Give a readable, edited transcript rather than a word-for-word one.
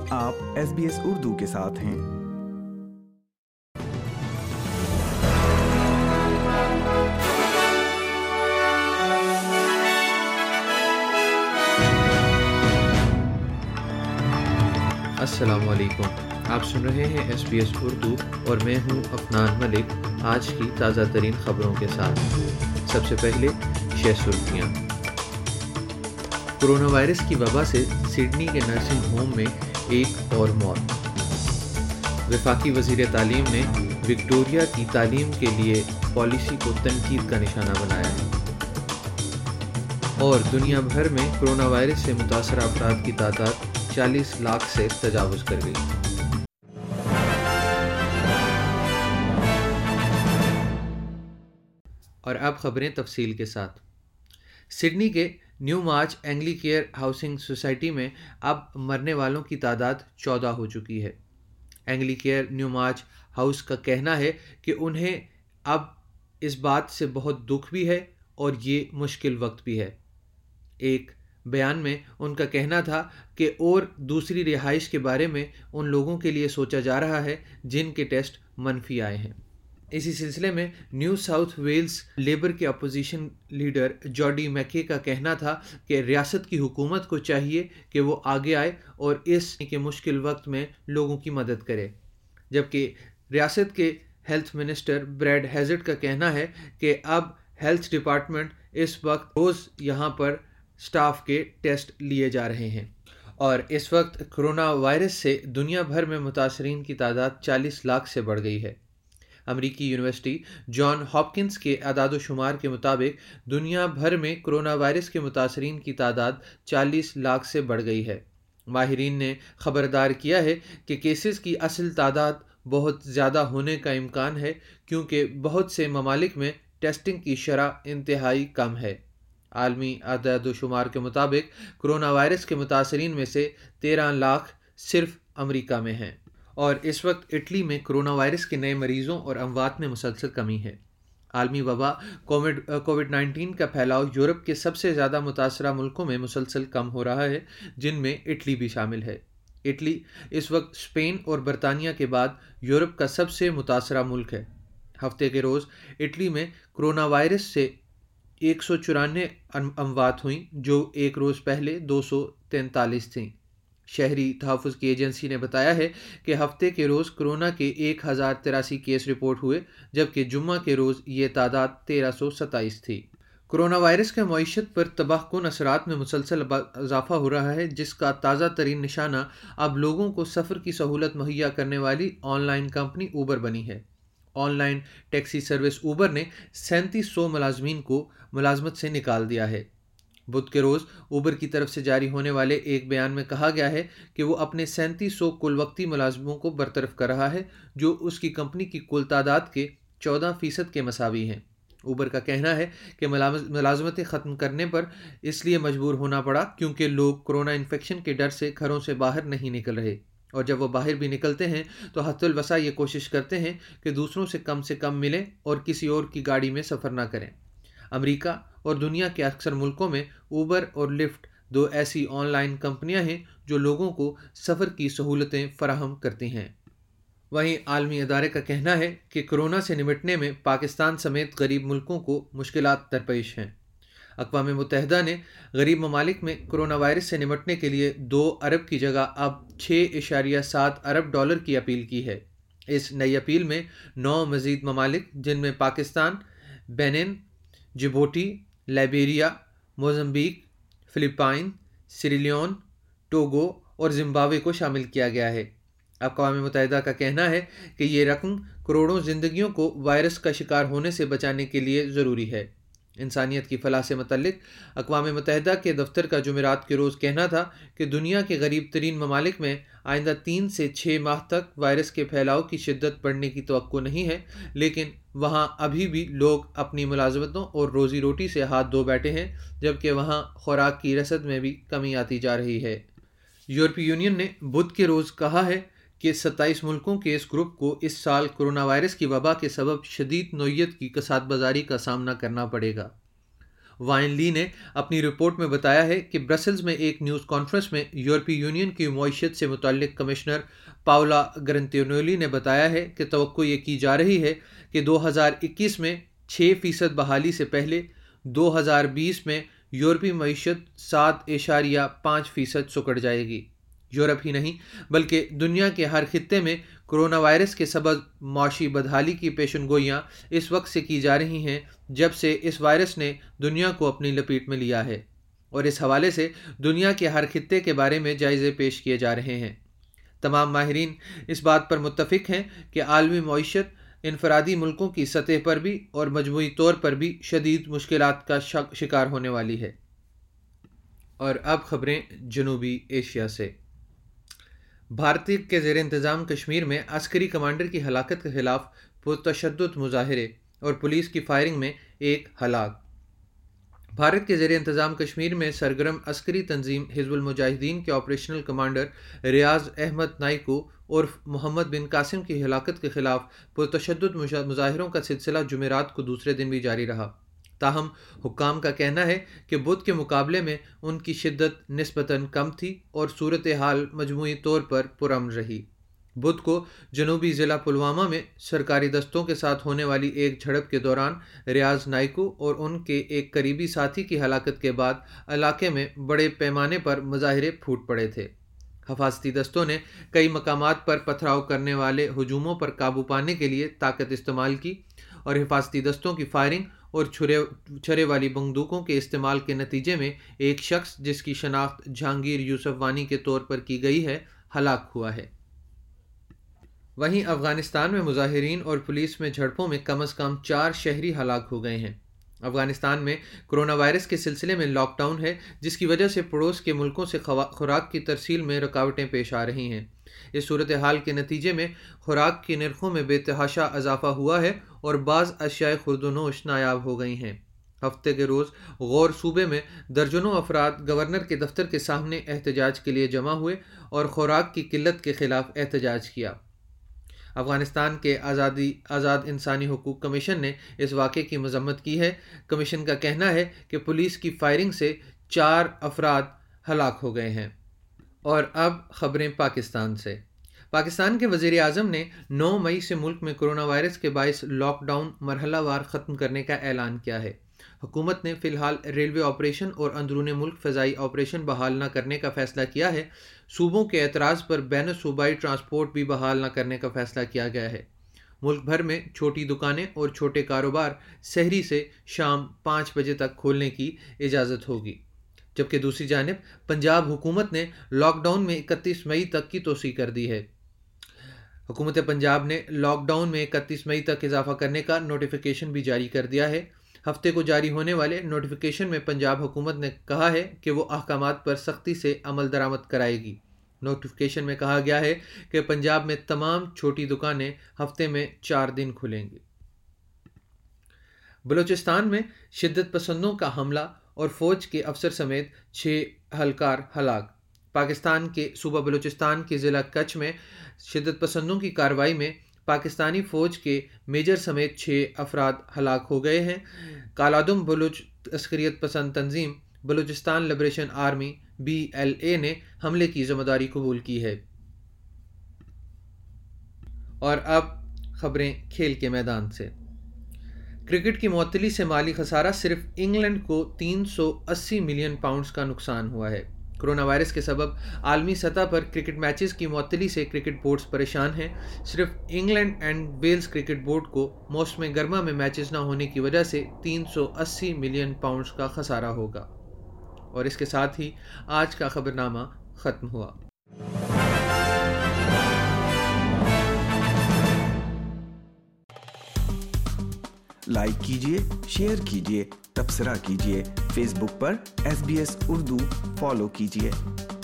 آپ SBS اردو کے ساتھ ہیں۔ السلام علیکم، آپ سن رہے ہیں SBS اردو اور میں ہوں افنان ملک آج کی تازہ ترین خبروں کے ساتھ۔ سب سے پہلے سرخیاں۔ کرونا وائرس کی وبا سے سڈنی کے نرسنگ ہوم میں ایک اور موت۔ وفاقی وزیر تعلیم نے وکٹوریا کی تعلیم کے لیے پالیسی کو تنقید کا نشانہ بنایا ہے۔ اور دنیا بھر میں کرونا وائرس سے متاثرہ افراد کی تعداد 40 لاکھ سے تجاوز کر گئی۔ اور اب خبریں تفصیل کے ساتھ۔ سڈنی کے Newmarch Anglicare housing society میں اب مرنے والوں کی تعداد 14 ہو چکی ہے۔ Anglicare Newmarch house کا کہنا ہے کہ انہیں اب اس بات سے بہت دکھ بھی ہے اور یہ مشکل وقت بھی ہے۔ ایک بیان میں ان کا کہنا تھا کہ اور دوسری رہائش کے بارے میں ان لوگوں کے لیے سوچا جا رہا ہے جن کے ٹیسٹ منفی آئے ہیں۔ اسی سلسلے میں نیو ساؤتھ ویلز لیبر کے اپوزیشن لیڈر جارڈی میکے کا کہنا تھا کہ ریاست کی حکومت کو چاہیے کہ وہ آگے آئے اور اس کے مشکل وقت میں لوگوں کی مدد کرے، جبکہ ریاست کے ہیلتھ منسٹر بریڈ ہیزرڈ کا کہنا ہے کہ اب ہیلتھ ڈپارٹمنٹ اس وقت روز یہاں پر سٹاف کے ٹیسٹ لیے جا رہے ہیں۔ اور اس وقت کرونا وائرس سے دنیا بھر میں متاثرین کی تعداد 40 لاکھ سے بڑھ گئی ہے۔ امریکی یونیورسٹی جان ہاپکنس کے اعداد و شمار کے مطابق دنیا بھر میں کرونا وائرس کے متاثرین کی تعداد 40 لاکھ سے بڑھ گئی ہے۔ ماہرین نے خبردار کیا ہے کہ کیسز کی اصل تعداد بہت زیادہ ہونے کا امکان ہے، کیونکہ بہت سے ممالک میں ٹیسٹنگ کی شرح انتہائی کم ہے۔ عالمی اعداد و شمار کے مطابق کرونا وائرس کے متاثرین میں سے 13 لاکھ صرف امریکہ میں ہیں۔ اور اس وقت اٹلی میں کرونا وائرس کے نئے مریضوں اور اموات میں مسلسل کمی ہے۔ عالمی وبا کووڈ 19 کا پھیلاؤ یورپ کے سب سے زیادہ متاثرہ ملکوں میں مسلسل کم ہو رہا ہے، جن میں اٹلی بھی شامل ہے۔ اٹلی اس وقت اسپین اور برطانیہ کے بعد یورپ کا سب سے متاثرہ ملک ہے۔ ہفتے کے روز اٹلی میں کرونا وائرس سے 194 اموات ہوئیں، جو ایک روز پہلے 243 تھیں۔ شہری تحفظ کی ایجنسی نے بتایا ہے کہ ہفتے کے روز کرونا کے 1083 کیس رپورٹ ہوئے، جبکہ جمعہ کے روز یہ تعداد 1327 تھی۔ کرونا وائرس کے معیشت پر تباہ کن اثرات میں مسلسل اضافہ ہو رہا ہے، جس کا تازہ ترین نشانہ اب لوگوں کو سفر کی سہولت مہیا کرنے والی آن لائن کمپنی اوبر بنی ہے۔ Online taxi service Uber نے 3700 ملازمین کو ملازمت سے نکال دیا ہے۔ بدھ کے روز اوبر کی طرف سے جاری ہونے والے ایک بیان میں کہا گیا ہے کہ وہ اپنے 3700 کل وقتی ملازموں کو برطرف کر رہا ہے، جو اس کی کمپنی کی کل تعداد کے 14% کے مساوی ہیں۔ اوبر کا کہنا ہے کہ ملازمتیں ختم کرنے پر اس لیے مجبور ہونا پڑا کیونکہ لوگ کرونا انفیکشن کے ڈر سے گھروں سے باہر نہیں نکل رہے، اور جب وہ باہر بھی نکلتے ہیں تو حد الوسع یہ کوشش کرتے ہیں کہ دوسروں سے کم ملیں اور کسی اور کی گاڑی میں سفر نہ کریں۔ امریکہ اور دنیا کے اکثر ملکوں میں اوبر اور لفٹ دو ایسی آن لائن کمپنیاں ہیں جو لوگوں کو سفر کی سہولتیں فراہم کرتی ہیں۔ وہیں عالمی ادارے کا کہنا ہے کہ کرونا سے نمٹنے میں پاکستان سمیت غریب ملکوں کو مشکلات درپیش ہیں۔ اقوام متحدہ نے غریب ممالک میں کرونا وائرس سے نمٹنے کے لیے 2 ارب کی جگہ اب 6.7 ارب ڈالر کی اپیل کی ہے۔ اس نئی اپیل میں 9 مزید ممالک، جن میں Pakistan, Benin, Djibouti, Liberia, Mozambique, Philippines, Sierra Leone, Togo اور زمبابوے کو شامل کیا گیا ہے۔ اقوام متحدہ کا کہنا ہے کہ یہ رقم کروڑوں زندگیوں کو وائرس کا شکار ہونے سے بچانے کے لیے ضروری ہے۔ انسانیت کی فلاح سے متعلق اقوام متحدہ کے دفتر کا جمعرات کے روز کہنا تھا کہ دنیا کے غریب ترین ممالک میں آئندہ 3 سے 6 ماہ تک وائرس کے پھیلاؤ کی شدت بڑھنے کی توقع نہیں ہے، لیکن وہاں ابھی بھی لوگ اپنی ملازمتوں اور روزی روٹی سے ہاتھ دھو بیٹھے ہیں، جبکہ وہاں خوراک کی رسد میں بھی کمی آتی جا رہی ہے۔ یورپی یونین نے بدھ کے روز کہا ہے کہ 27 ملکوں کے اس گروپ کو اس سال کرونا وائرس کی وبا کے سبب شدید نوعیت کی کساد بازاری کا سامنا کرنا پڑے گا۔ وائن لی نے اپنی رپورٹ میں بتایا ہے کہ برسلز میں ایک نیوز کانفرنس میں یورپی یونین کی معیشت سے متعلق کمشنر پاولا گرنتینولی نے بتایا ہے کہ توقع یہ کی جا رہی ہے کہ 2021 میں 6% بحالی سے پہلے 2020 میں یورپی معیشت 7.5% سکڑ جائے گی۔ یورپ ہی نہیں بلکہ دنیا کے ہر خطے میں کرونا وائرس کے سبب معاشی بدحالی کی پیشن گوئیاں اس وقت سے کی جا رہی ہیں جب سے اس وائرس نے دنیا کو اپنی لپیٹ میں لیا ہے، اور اس حوالے سے دنیا کے ہر خطے کے بارے میں جائزے پیش کیے جا رہے ہیں۔ تمام ماہرین اس بات پر متفق ہیں کہ عالمی معیشت انفرادی ملکوں کی سطح پر بھی اور مجموعی طور پر بھی شدید مشکلات کا شکار ہونے والی ہے۔ اور اب خبریں جنوبی ایشیا سے۔ بھارتی کے زیر انتظام کشمیر میں عسکری کمانڈر کی ہلاکت کے خلاف پرتشدد مظاہرے اور پولیس کی فائرنگ میں ایک ہلاک۔ بھارت کے زیر انتظام کشمیر میں سرگرم عسکری تنظیم حزب المجاہدین کے آپریشنل کمانڈر ریاض احمد نائکو عرف محمد بن قاسم کی ہلاکت کے خلاف پرتشدد مظاہروں کا سلسلہ جمعرات کو دوسرے دن بھی جاری رہا۔ تاہم حکام کا کہنا ہے کہ بدھ کے مقابلے میں ان کی شدت نسبتاً کم تھی اور صورتحال مجموعی طور پر پرامن رہی۔ بدھ کو جنوبی ضلع پلوامہ میں سرکاری دستوں کے ساتھ ہونے والی ایک جھڑپ کے دوران ریاض نائکو اور ان کے ایک قریبی ساتھی کی ہلاکت کے بعد علاقے میں بڑے پیمانے پر مظاہرے پھوٹ پڑے تھے۔ حفاظتی دستوں نے کئی مقامات پر پتھراؤ کرنے والے ہجوموں پر قابو پانے کے لیے طاقت استعمال کی، اور حفاظتی دستوں کی فائرنگ اور چھرے والی بندوقوں کے استعمال کے نتیجے میں ایک شخص جس کی شناخت جہانگیر یوسف وانی کے طور پر کی گئی ہے ہلاک ہوا ہے۔ وہیں افغانستان میں مظاہرین اور پولیس میں جھڑپوں میں کم از کم 4 شہری ہلاک ہو گئے ہیں۔ افغانستان میں کرونا وائرس کے سلسلے میں لاک ڈاؤن ہے، جس کی وجہ سے پڑوس کے ملکوں سے خوراک کی ترسیل میں رکاوٹیں پیش آ رہی ہیں۔ اس صورتحال کے نتیجے میں خوراک کی نرخوں میں بے تحاشا اضافہ ہوا ہے اور بعض اشیاء خورد و نوش نایاب ہو گئی ہیں۔ ہفتے کے روز غور صوبے میں درجنوں افراد گورنر کے دفتر کے سامنے احتجاج کے لیے جمع ہوئے اور خوراک کی قلت کے خلاف احتجاج کیا۔ افغانستان کے آزاد انسانی حقوق کمیشن نے اس واقعے کی مذمت کی ہے۔ کمیشن کا کہنا ہے کہ پولیس کی فائرنگ سے 4 افراد ہلاک ہو گئے ہیں۔ اور اب خبریں پاکستان سے۔ پاکستان کے وزیر اعظم نے 9 مئی سے ملک میں کرونا وائرس کے باعث لاک ڈاؤن مرحلہ وار ختم کرنے کا اعلان کیا ہے۔ حکومت نے فی الحال ریلوے آپریشن اور اندرون ملک فضائی آپریشن بحال نہ کرنے کا فیصلہ کیا ہے۔ صوبوں کے اعتراض پر بین الصوبائی ٹرانسپورٹ بھی بحال نہ کرنے کا فیصلہ کیا گیا ہے۔ ملک بھر میں چھوٹی دکانیں اور چھوٹے کاروبار سحری سے شام 5 بجے تک کھولنے کی اجازت ہوگی، جبکہ دوسری جانب پنجاب حکومت نے لاک ڈاؤن میں 31 مئی تک کی توسیع کر دی ہے۔ حکومت پنجاب نے لاک ڈاؤن میں 31 مئی تک اضافہ کرنے کا نوٹیفیکیشن بھی جاری کر دیا ہے۔ ہفتے کو جاری ہونے والے نوٹیفیکیشن میں پنجاب حکومت نے کہا ہے کہ وہ احکامات پر سختی سے عمل درآمد کرائے گی۔ نوٹیفیکیشن میں کہا گیا ہے کہ پنجاب میں تمام چھوٹی دکانیں ہفتے میں 4 دن کھلیں گی۔ بلوچستان میں شدت پسندوں کا حملہ اور فوج کے افسر سمیت 6 اہلکار ہلاک۔ پاکستان کے صوبہ بلوچستان کے ضلع کچھ میں شدت پسندوں کی کارروائی میں پاکستانی فوج کے میجر سمیت 6 افراد ہلاک ہو گئے ہیں۔ کالعدم بلوچ عسکریت پسند تنظیم بلوچستان لبریشن آرمی BLA نے حملے کی ذمہ داری قبول کی ہے۔ اور اب خبریں کھیل کے میدان سے۔ کرکٹ کی معطلی سے مالی خسارہ، صرف انگلینڈ کو 380 ملین پاؤنڈز کا نقصان ہوا ہے۔ کرونا وائرس کے سبب عالمی سطح پر کرکٹ میچز کی معطلی سے کرکٹ بورڈز پریشان ہیں۔ صرف England and Wales cricket board کو موسم گرما میں میچز نہ ہونے کی وجہ سے 380 ملین پاؤنڈز کا خسارہ ہوگا۔ اور اس کے ساتھ ہی آج کا خبرنامہ ختم ہوا۔ لائک کیجیے، شیئر کیجیے، تبصرہ کیجیے، فیس بک پر SBS اردو فالو کیجیے۔